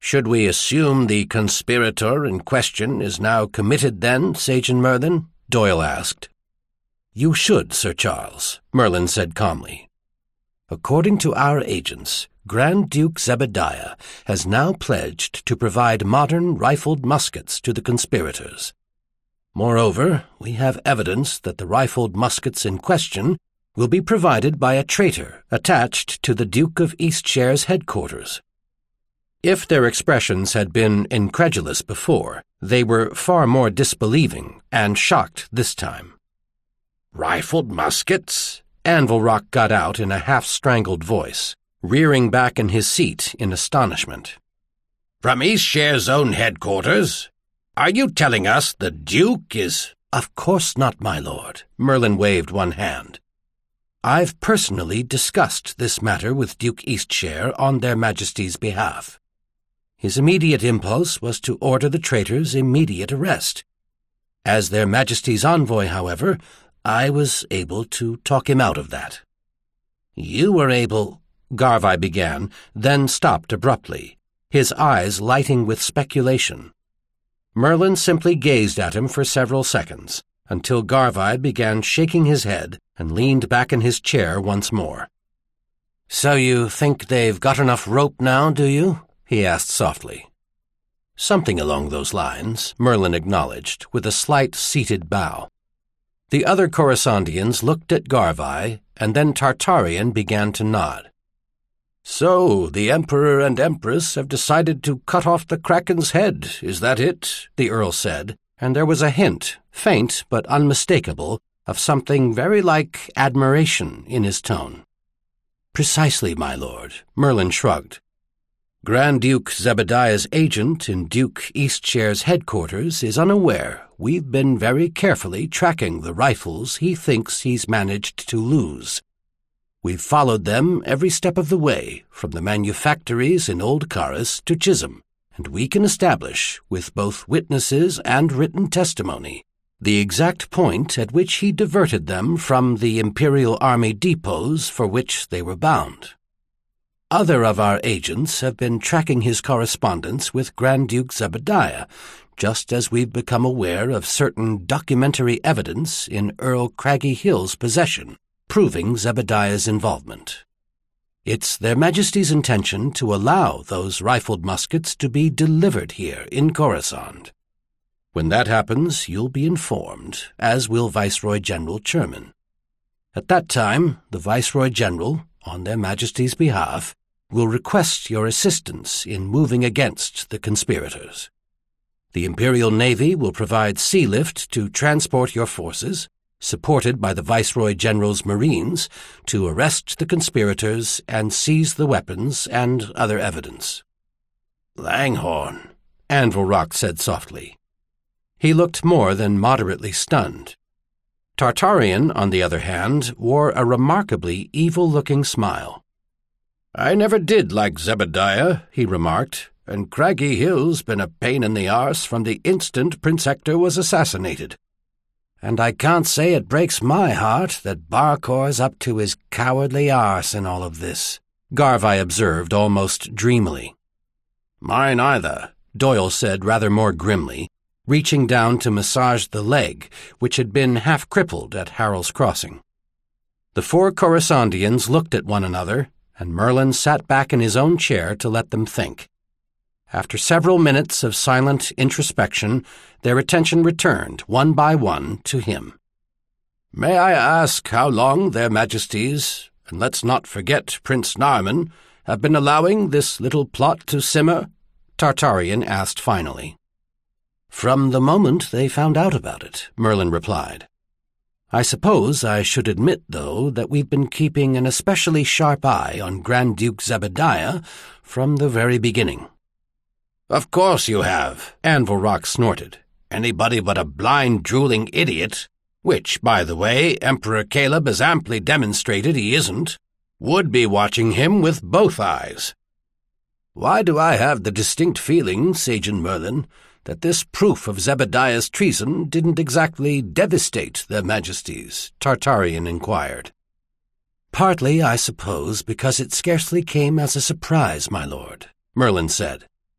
Should we assume the conspirator in question is now committed then, Sagan Merlin? Doyle asked. You should, Sir Charles, Merlin said calmly. According to our agents, Grand Duke Zebediah has now pledged to provide modern rifled muskets to the conspirators. Moreover, we have evidence that the rifled muskets in question will be provided by a traitor attached to the Duke of Eastshare's headquarters. If their expressions had been incredulous before, they were far more disbelieving and shocked this time. Rifled muskets? Anvil Rock got out in a half-strangled voice, rearing back in his seat in astonishment. From Eastshare's own headquarters? Are you telling us the Duke is— Of course not, my lord, Merlin waved one hand. I've personally discussed this matter with Duke Eastshare on their Majesties' behalf. His immediate impulse was to order the traitor's immediate arrest. As their Majesties' envoy, however, I was able to talk him out of that. You were able— Garvai began, then stopped abruptly, his eyes lighting with speculation. Merlin simply gazed at him for several seconds, until Garvai began shaking his head and leaned back in his chair once more. So you think they've got enough rope now, do you? He asked softly. Something along those lines, Merlin acknowledged, with a slight seated bow. The other Coruscandians looked at Garvai, and then Tartarian began to nod. So, the Emperor and Empress have decided to cut off the Kraken's head, is that it? The Earl said, and there was a hint, faint but unmistakable, of something very like admiration in his tone. Precisely, my lord, Merlin shrugged. Grand Duke Zebediah's agent in Duke Eastshare's headquarters is unaware we've been very carefully tracking the rifles he thinks he's managed to lose. We've followed them every step of the way, from the manufactories in Old Karis to Chisholm, and we can establish, with both witnesses and written testimony, the exact point at which he diverted them from the Imperial Army depots for which they were bound. Other of our agents have been tracking his correspondence with Grand Duke Zebediah, just as we've become aware of certain documentary evidence in Earl Craggy Hill's possession, proving Zebediah's involvement. It's their Majesties' intention to allow those rifled muskets to be delivered here in Coruscant. When that happens, you'll be informed, as will Viceroy General Sherman. At that time, the Viceroy General, on their Majesties' behalf, will request your assistance in moving against the conspirators. The Imperial Navy will provide sea lift to transport your forces, supported by the Viceroy General's Marines, to arrest the conspirators and seize the weapons and other evidence. Langhorn, Anvil Rock said softly. He looked more than moderately stunned. Tartarian, on the other hand, wore a remarkably evil-looking smile. I never did like Zebediah, he remarked, and Craggy Hill's been a pain in the arse from the instant Prince Hector was assassinated. And I can't say it breaks my heart that Barcor's up to his cowardly arse in all of this, Garvai observed almost dreamily. Mine either, Doyle said rather more grimly, reaching down to massage the leg, which had been half-crippled at Harrel's Crossing. The four Coruscandians looked at one another, and Merlin sat back in his own chair to let them think. After several minutes of silent introspection, their attention returned, one by one, to him. May I ask how long their Majesties, and let's not forget Prince Narman, have been allowing this little plot to simmer? Tartarian asked finally. From the moment they found out about it, Merlin replied. I suppose I should admit, though, that we've been keeping an especially sharp eye on Grand Duke Zebediah from the very beginning. Of course you have, Anvil Rock snorted. Anybody but a blind, drooling idiot, which, by the way, Emperor Caleb has amply demonstrated he isn't, would be watching him with both eyes. Why do I have the distinct feeling, Sagan Merlin, that this proof of Zebediah's treason didn't exactly devastate their Majesties? Tartarian inquired. Partly, I suppose, because it scarcely came as a surprise, my lord, Merlin said.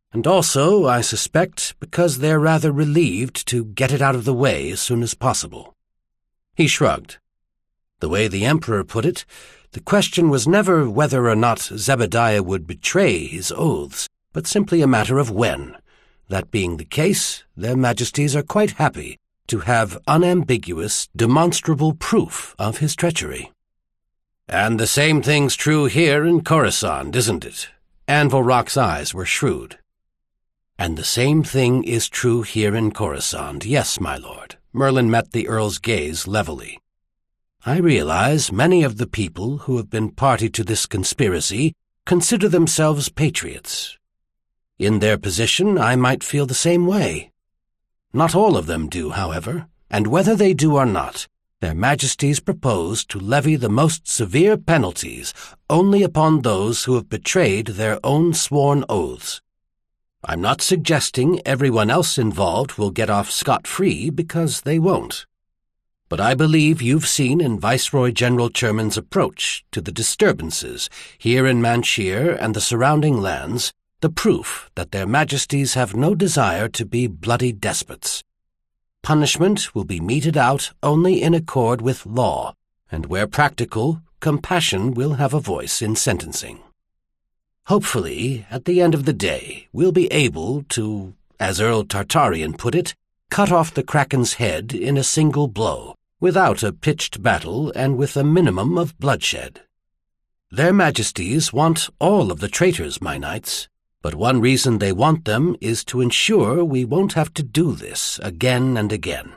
And also, I suspect, because they're rather relieved to get it out of the way as soon as possible." He shrugged. The way the Emperor put it, the question was never whether or not Zebediah would betray his oaths, but simply a matter of when. That being the case, their Majesties are quite happy to have unambiguous, demonstrable proof of his treachery. "And the same thing's true here in Coruscant, isn't it?" Anvil Rock's eyes were shrewd. "And the same thing is true here in Coruscant, yes, my lord." Merlin met the Earl's gaze levelly. "I realize many of the people who have been party to this conspiracy consider themselves patriots. In their position, I might feel the same way. Not all of them do, however, and whether they do or not, their Majesties propose to levy the most severe penalties only upon those who have betrayed their own sworn oaths. I'm not suggesting everyone else involved will get off scot-free, because they won't. But I believe you've seen in Viceroy General Sherman's approach to the disturbances here in Manchir and the surrounding lands the proof that their Majesties have no desire to be bloody despots. Punishment will be meted out only in accord with law, and where practical, compassion will have a voice in sentencing. Hopefully, at the end of the day, we'll be able to, as Earl Tartarian put it, cut off the Kraken's head in a single blow, without a pitched battle and with a minimum of bloodshed. Their Majesties want all of the traitors, my knights, but one reason they want them is to ensure we won't have to do this again and again."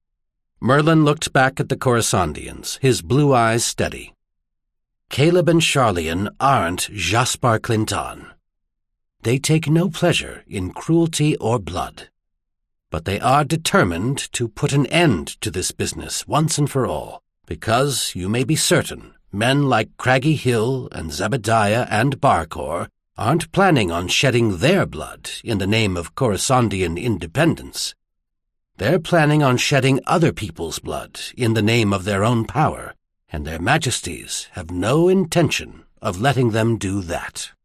Merlin looked back at the Coruscantians, his blue eyes steady. "Caleb and Sharlayan aren't Jaspar Clinton. They take no pleasure in cruelty or blood. But they are determined to put an end to this business once and for all, because, you may be certain, men like Craggy Hill and Zebediah and Barkor aren't planning on shedding their blood in the name of Coruscantian independence. They're planning on shedding other people's blood in the name of their own power, and their Majesties have no intention of letting them do that."